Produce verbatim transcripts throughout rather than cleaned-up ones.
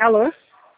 Alô?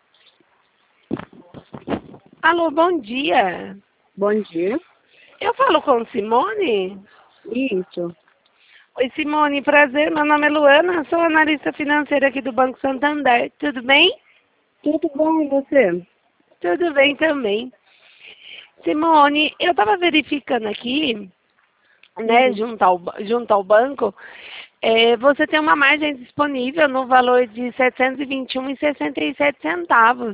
Alô, bom dia. Bom dia. Eu falo com Simone? Isso. Oi, Simone, prazer. Meu nome é Luana, sou analista financeira aqui do Banco Santander. Tudo bem? Tudo bom, e você? Tudo bem também. Simone, eu estava verificando aqui, né, Uhum. junto ao, junto ao banco, é, você tem uma margem disponível no valor de setecentos e vinte e um reais e sessenta e sete centavos.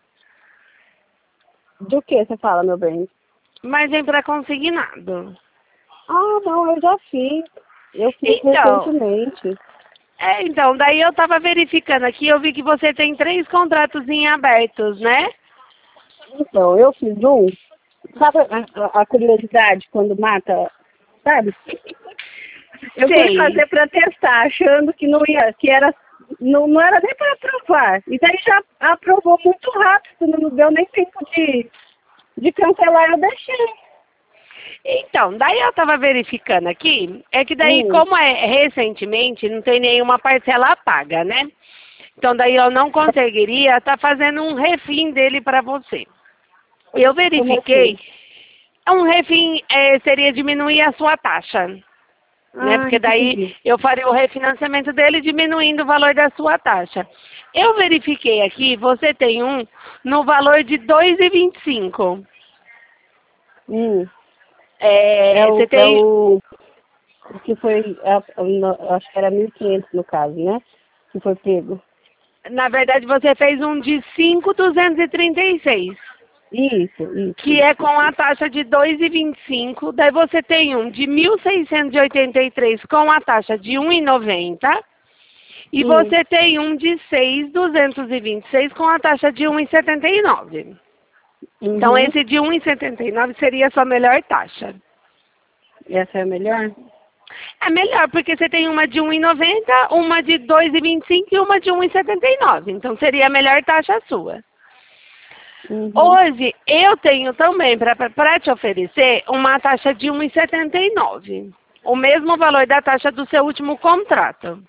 Do que você fala, meu bem? Margem para consignado. Ah, não, eu já fiz. Eu fiz Então, recentemente. é, então, daí eu estava verificando aqui, eu vi que você tem três contratos em abertos, né? Então, eu fiz um. Sabe a, a- a curiosidade quando mata, sabe? Eu fui Sei. fazer para testar, achando que não ia, que era, não, não era nem para aprovar. E daí já aprovou muito rápido, não deu nem tempo de, de cancelar, eu deixei. Então, daí eu estava verificando aqui, é que daí, Hum, como é recentemente, não tem nenhuma parcela paga, né? Então, daí eu não conseguiria estar fazendo um refim dele para você. Eu como verifiquei, assim? um refim é, seria diminuir a sua taxa, né? Ah, Porque daí entendi. eu faria o refinanciamento dele diminuindo o valor da sua taxa. Eu verifiquei aqui, você tem um no valor de dois reais e vinte e cinco. Hum, é É, o, você é tem, o o que foi, é, no- acho que era mil e quinhentos no caso, né? Que foi pego. na verdade, você fez um de cinco mil duzentos e trinta e seis, Isso, isso, que é isso, com a isso. taxa de dois reais e vinte e cinco. Daí você tem um de mil seiscentos e oitenta e três com a taxa de um real e noventa. E Hum, você tem um de seis mil duzentos e vinte e seis com a taxa de um real e setenta e nove. Então, uhum. esse de um real e setenta e nove seria a sua melhor taxa. Essa é a melhor? É melhor, porque você tem uma de um real e noventa, uma de dois reais e vinte e cinco e uma de um real e setenta e nove. Então, seria a melhor taxa sua. Uhum. Hoje, eu tenho também para te oferecer uma taxa de um real e setenta e nove. O mesmo valor da taxa do seu último contrato.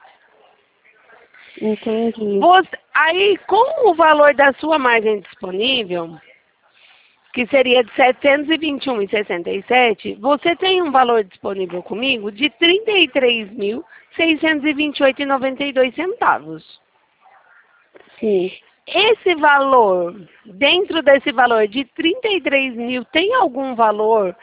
Entendi. Você, aí, com o valor da sua margem disponível, que seria de setecentos e vinte e um reais e sessenta e sete, você tem um valor disponível comigo de trinta e três mil, seiscentos e vinte e oito reais e noventa e dois centavos. Sim. Esse valor, dentro desse valor de trinta e três mil, tem algum valor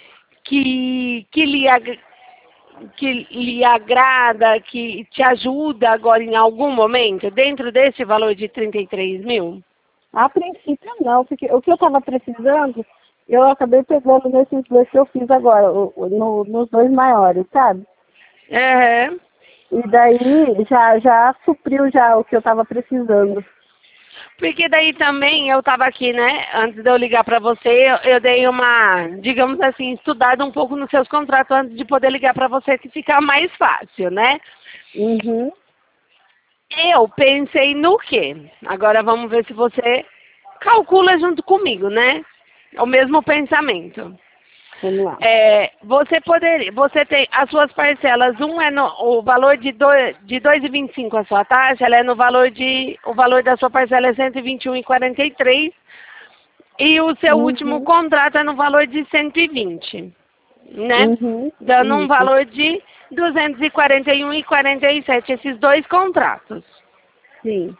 que, que, lhe, ag- que lhe agrada, que te ajuda agora em algum momento, dentro desse valor de trinta e três mil? A princípio não, porque o que eu estava precisando, eu acabei pegando nesses dois que eu fiz agora, o- o- no- nos dois maiores, sabe? É. E daí já, já supriu já o que eu estava precisando. Porque daí também eu estava aqui, né? Antes de eu ligar para você, eu, eu dei uma, digamos assim, estudada um pouco nos seus contratos antes de poder ligar para você, que fica mais fácil, né? Uhum. Eu pensei no quê? Agora vamos ver se você calcula junto comigo, né? O mesmo pensamento. Vamos lá. É, você poderia, você tem as suas parcelas, um é no, o valor de dois, de dois e vinte e cinco a sua taxa, ela é no valor de, o valor da sua parcela é cento e vinte e um e quarenta e três e o seu último Uhum. contrato é no valor de cento e vinte, né? Uhum. Dando um Isso. valor de duzentos e quarenta e um e quarenta e sete esses dois contratos. Sim.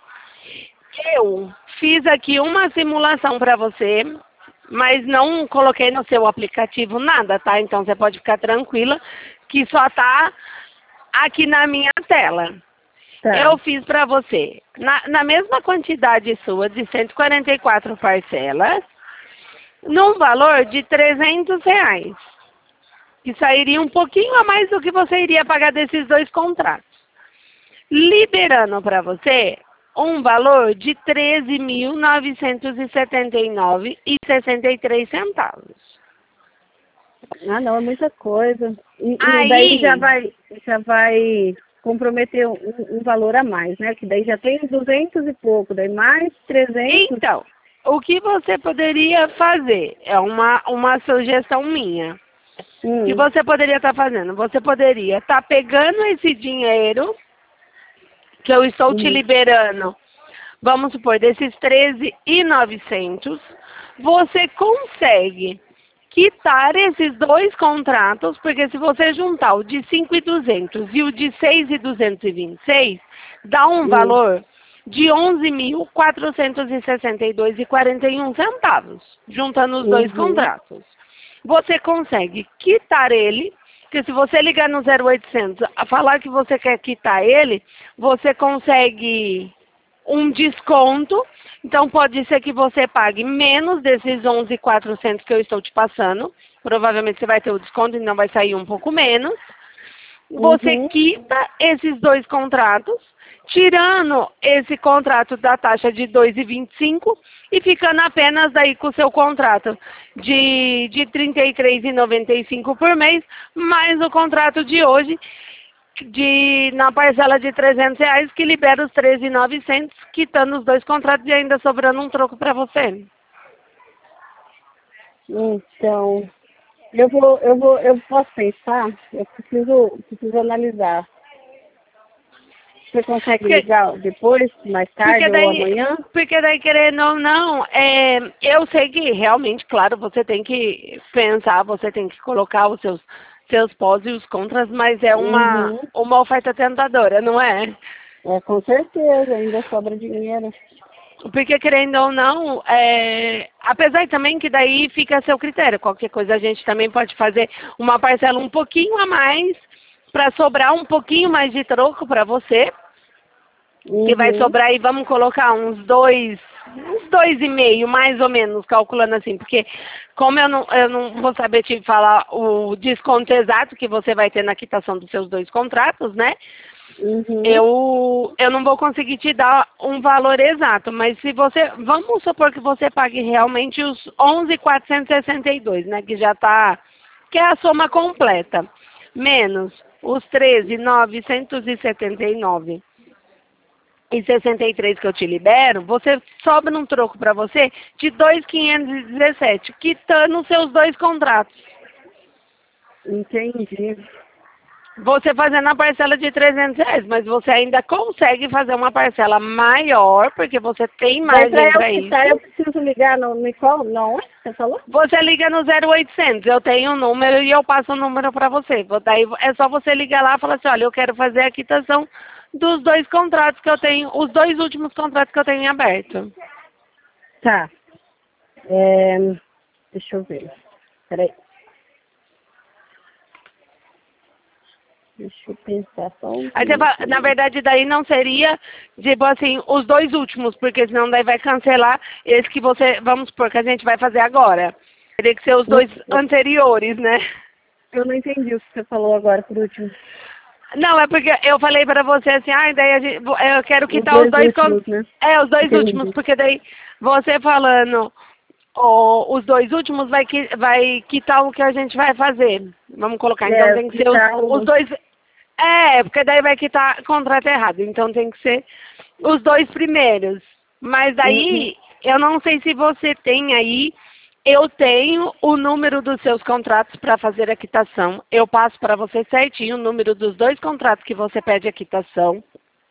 Eu fiz aqui uma simulação para você, mas não coloquei no seu aplicativo nada, tá? Então você pode ficar tranquila que só tá aqui na minha tela. Tá. Eu fiz para você, na, na mesma quantidade sua, de cento e quarenta e quatro parcelas, num valor de trezentos reais, que sairia um pouquinho a mais do que você iria pagar desses dois contratos. Liberando para você um valor de treze mil novecentos e setenta e nove reais e sessenta e três centavos. Ah, não, é muita coisa. E, e daí já Aí, vai, já vai comprometer um, um valor a mais, né? Que daí já tem duzentos e pouco, daí mais trezentos. então, o que você poderia fazer é uma, uma sugestão minha. Que Hum, você poderia estar fazendo? Você poderia estar pegando esse dinheiro que eu estou te uhum, liberando vamos supor, desses treze mil e novecentos, você consegue quitar esses dois contratos, porque se você juntar o de cinco mil e duzentos e o de seis mil duzentos e vinte e seis, dá um Hum. valor de onze mil quatrocentos e sessenta e dois reais e quarenta e um centavos, juntando os dois Uhum. contratos. Você consegue quitar ele, porque se você ligar no zero oitocentos a falar que você quer quitar ele, você consegue um desconto. Então pode ser que você pague menos desses onze mil e quatrocentos que eu estou te passando. Provavelmente você vai ter o desconto, então vai sair um pouco menos. Você Uhum. quita esses dois contratos, tirando esse contrato da taxa de dois vírgula vinte e cinco e ficando apenas daí com o seu contrato de, de trinta e três reais e noventa e cinco por mês, mais o contrato de hoje, de, na parcela de trezentos reais, que libera os treze mil e novecentos, quitando os dois contratos e ainda sobrando um troco para você. Então, eu vou, eu vou, eu posso pensar, eu preciso, preciso analisar. Você consegue Porque, ligar depois, mais tarde porque ou daí, amanhã? porque daí querendo ou não, é, eu sei que realmente, claro, você tem que pensar, você tem que colocar os seus, seus pós e os contras, mas é uma, Uhum. uma oferta tentadora, não é? É, com certeza, ainda sobra dinheiro. Porque querendo ou não, é, apesar também que daí fica a seu critério, qualquer coisa a gente também pode fazer uma parcela um pouquinho a mais, para sobrar um pouquinho mais de troco para você, que vai Uhum. sobrar aí, vamos colocar uns dois, uns dois e meio, mais ou menos, calculando assim, porque como eu não, eu não vou saber te falar o desconto exato que você vai ter na quitação dos seus dois contratos, né? Uhum. Eu, eu não vou conseguir te dar um valor exato, mas se você, vamos supor que você pague realmente os onze mil quatrocentos e sessenta e dois, né, que já está, que é a soma completa, menos os treze mil novecentos e setenta e nove e sessenta e três que eu te libero, você sobra um troco para você de dois mil quinhentos e dezessete, quitando os seus dois contratos. Entendi. Você fazendo a parcela de trezentos reais, mas você ainda consegue fazer uma parcela maior, porque você tem Daí pra margem eu para quitar, isso. eu preciso ligar no, no qual? Não, você falou? Você liga no zero oitocentos, eu tenho um número e eu passo o número para você. Daí é só você ligar lá e falar assim, olha, eu quero fazer a quitação dos dois contratos que eu tenho, os dois últimos contratos que eu tenho em aberto. Tá. É, deixa eu ver. Peraí. Deixa eu pensar só um Aí você fala, na minutinho. verdade, daí não seria, tipo assim, os dois últimos, porque senão daí vai cancelar esse que você, vamos supor, que a gente vai fazer agora. Teria que ser os Não, dois anteriores, né? eu não entendi o que você falou agora por último. Não, é porque eu falei pra você assim, ah, daí a gente, eu quero Os quitar os dois dois, con- últimos, né? é, os dois últimos, Entendi. porque daí você falando o- os dois últimos vai, qui- vai quitar o que a gente vai fazer. Vamos colocar, então É, tem que que ser os, tal? os dois, é, porque daí vai quitar contrato errado, então tem que ser os dois primeiros. Mas Uhum. daí, eu não sei se você tem aí, eu tenho o número dos seus contratos para fazer a quitação. Eu passo para você certinho o número dos dois contratos que você pede a quitação.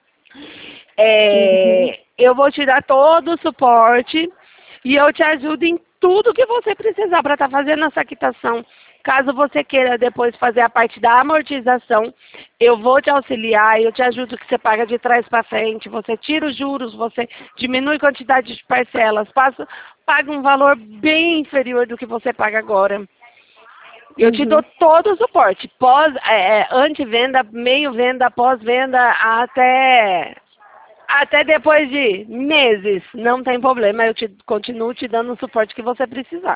Uhum. É, eu vou te dar todo o suporte e eu te ajudo em tudo que você precisar para estar fazendo essa quitação. Caso você queira depois fazer a parte da amortização, eu vou te auxiliar, eu te ajudo que você paga de trás para frente, você tira os juros, você diminui a quantidade de parcelas, passa, paga um valor bem inferior do que você paga agora. Eu te dou Uhum. todo o suporte, pós, é, é, antes-venda, meio-venda, pós-venda, até até depois de meses, não tem problema, eu te, continuo te dando o suporte que você precisar.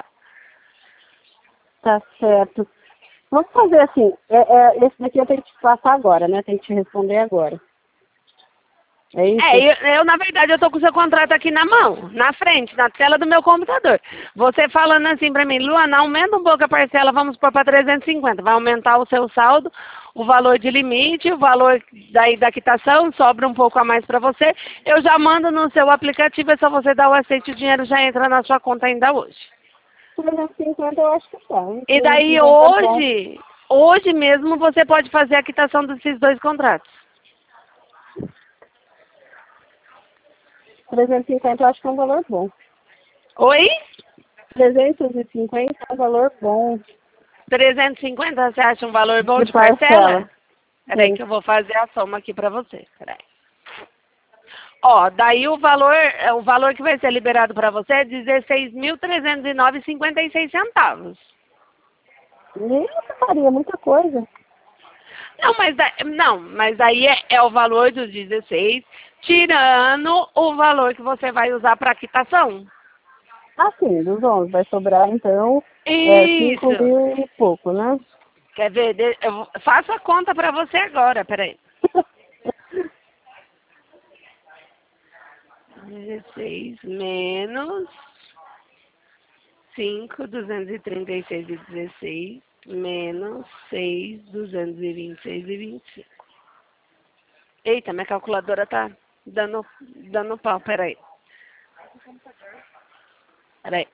Tá certo. Vamos fazer assim. É, é, esse daqui eu tenho que te passar agora, né? Tenho que te responder agora. É É, isso? eu, eu, na verdade eu tô com o seu contrato aqui na mão, na frente, na tela do meu computador. Você falando assim pra mim, Luana, aumenta um pouco a parcela, vamos pôr para trezentos e cinquenta, vai aumentar o seu saldo, o valor de limite, o valor daí da quitação, sobra um pouco a mais para você. Eu já mando no seu aplicativo, é só você dar o aceite, o dinheiro já entra na sua conta ainda hoje. trezentos e cinquenta eu acho que tá. hein? E trezentos e daí cinquenta é bom. hoje, hoje mesmo você pode fazer a quitação desses dois contratos. trezentos e cinquenta eu acho que é um valor bom. Oi? trezentos e cinquenta é um valor bom. trezentos e cinquenta, você acha um valor bom de, De parcela? parcela. Peraí Sim. que eu vou fazer a soma aqui pra você. Peraí. Ó, daí o valor, é, o valor que vai ser liberado pra você é dezesseis mil trezentos e nove e cinquenta e seis centavos. Isso, Maria, muita coisa. Não, mas, da, não, mas aí é, é o valor dos dezesseis, tirando o valor que você vai usar para quitação. Ah, sim, dos onze. Vai sobrar, então, é, cinco Isso. mil e pouco, né? Quer ver? De- Eu vou- faço a conta para você agora, peraí. dezesseis menos cinco, duzentos e trinta e seis e dezesseis, menos seis, duzentos e vinte e seis e vinte e cinco. Eita, minha calculadora tá dando, dando pau, peraí. Peraí.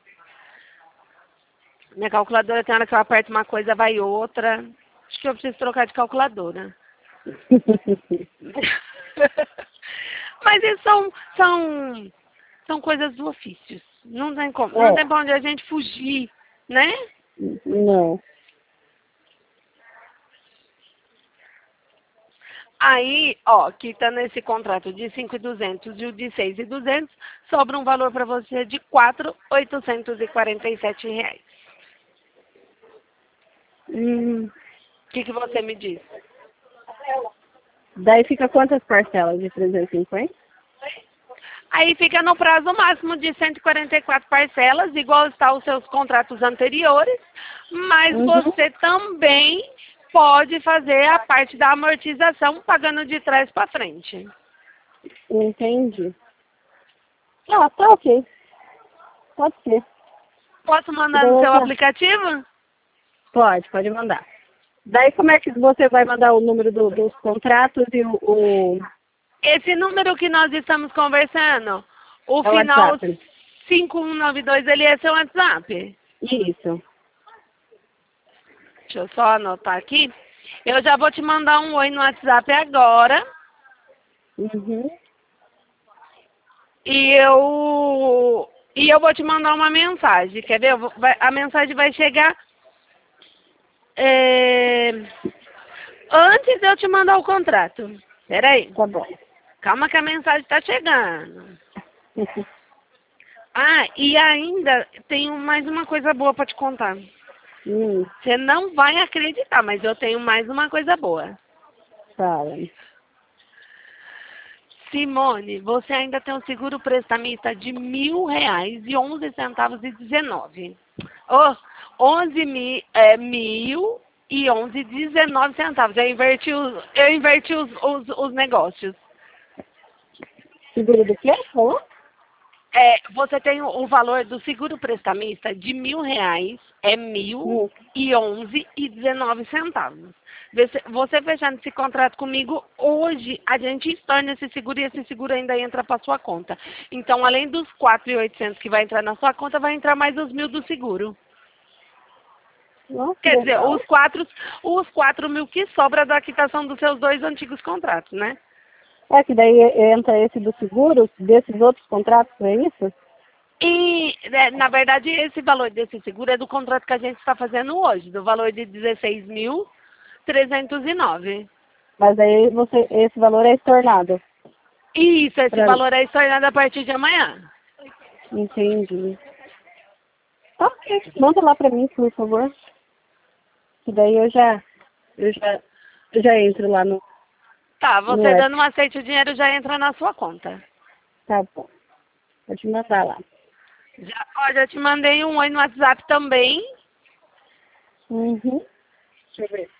Minha calculadora tem hora que eu aperto uma coisa, vai outra. Acho que eu preciso trocar de calculadora. Mas isso são, são, são coisas do ofício. Não tem como, não É, tem pra onde a gente fugir, né? não. Aí, ó, quitando esse contrato de cinco mil e duzentos e o de seis mil e duzentos, sobra um valor para você de quatro mil oitocentos e quarenta e sete reais. Hum, O que, que você me diz? daí fica quantas parcelas de trezentos e cinquenta? Aí fica no prazo máximo de cento e quarenta e quatro parcelas, igual está os seus contratos anteriores, mas Uhum. você também pode fazer a parte da amortização pagando de trás para frente. Entendi. Ah, tá ok. Pode ser. Posso mandar no seu Beleza. aplicativo? Pode, pode mandar. Daí como é que você vai mandar o número do- dos contratos e o, o, Esse número que nós estamos conversando, o é o final WhatsApp? cinco um nove dois, ele é seu WhatsApp? Isso. Deixa eu só anotar aqui. Eu já vou te mandar um oi no WhatsApp agora. Uhum. E eu, e eu vou te mandar uma mensagem. Quer ver? Eu vou- vai- a mensagem vai chegar é, antes de eu te mandar o contrato. Peraí. Tá bom. Calma que a mensagem está chegando. Ah, e ainda tenho mais uma coisa boa para te contar. Hum, Você não vai acreditar, mas eu tenho mais uma coisa boa. fala. Simone, você ainda tem um seguro prestamista de mil reais e onze centavos e dezenove. Oh, onze mil, é, mil e onze dezenove centavos. Eu inverti os, eu inverti os, os, os negócios. Seguro do quê? Falou? É, você tem o, o valor do seguro prestamista de mil reais, é mil Hum. e onze e dezenove centavos. Você, você fechando esse contrato comigo, hoje a gente torna esse seguro e esse seguro ainda entra para sua conta. Então, além dos quatro mil e oitocentos que vai entrar na sua conta, vai entrar mais os mil do seguro. Nossa, Quer dizer, legal. os quatro, os quatro mil que sobra da quitação dos seus dois antigos contratos, né? É que daí entra esse do seguro, desses outros contratos, é isso? E, né, na verdade, esse valor desse seguro é do contrato que a gente está fazendo hoje, do valor de dezesseis mil trezentos e nove. Mas aí você, esse valor é estornado. Isso, esse Pra... valor é estornado a partir de amanhã. Entendi. Tá ok. Manda lá pra mim, por favor. Que daí eu já, eu já, eu já entro lá no, Tá, no você app. dando um aceite, o dinheiro já entra na sua conta. Tá bom. Pode mandar lá. Já, ó, já te mandei um oi no WhatsApp também. Uhum. Deixa eu ver.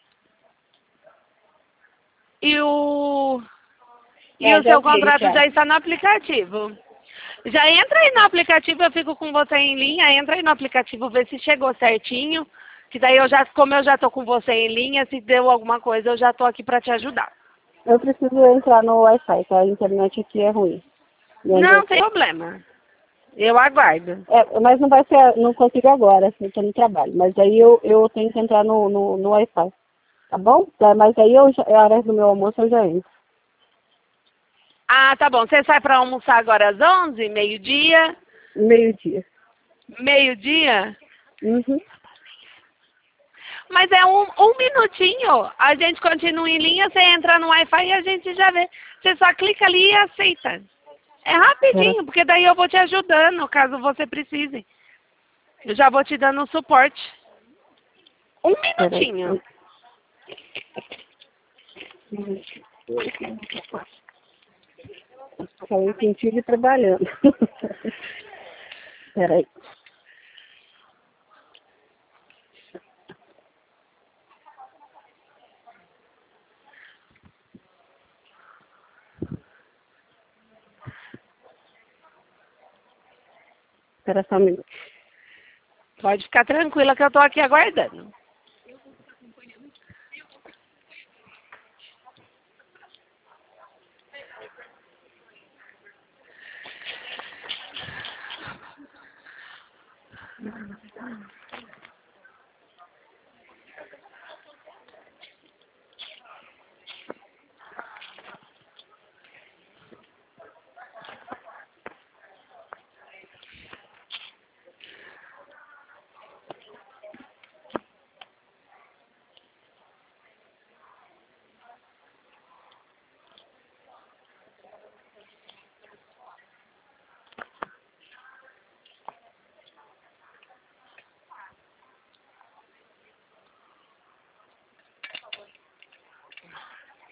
E o, e É, o já seu vi, contrato já. já está no aplicativo. Já entra aí no aplicativo, eu fico com você em linha, entra aí no aplicativo, vê se chegou certinho. Que daí eu já, como eu já tô com você em linha, se deu alguma coisa, eu já tô aqui para te ajudar. Eu preciso entrar no Wi-Fi, tá? A internet aqui é ruim. E onde eu Não tô. tem problema. Eu aguardo. É, mas não vai ser, não consigo agora, assim, eu tô no trabalho. Mas aí eu, eu tenho que entrar no, no, no Wi-Fi. Tá bom? Tá, mas aí eu já, é a hora do meu almoço, eu já entro. Ah, tá bom. Você sai para almoçar agora às onze, meio-dia? Meio-dia. Meio-dia? Uhum. Mas é um, um minutinho. A gente continua em linha, você entra no Wi-Fi e a gente já vê. Você só clica ali e aceita. É rapidinho, porque daí eu vou te ajudando, caso você precise. Eu já vou te dando suporte. Um minutinho. Falei contigo e trabalhando. Peraí. Espera só um minuto. Pode ficar tranquila que eu tô aqui aguardando.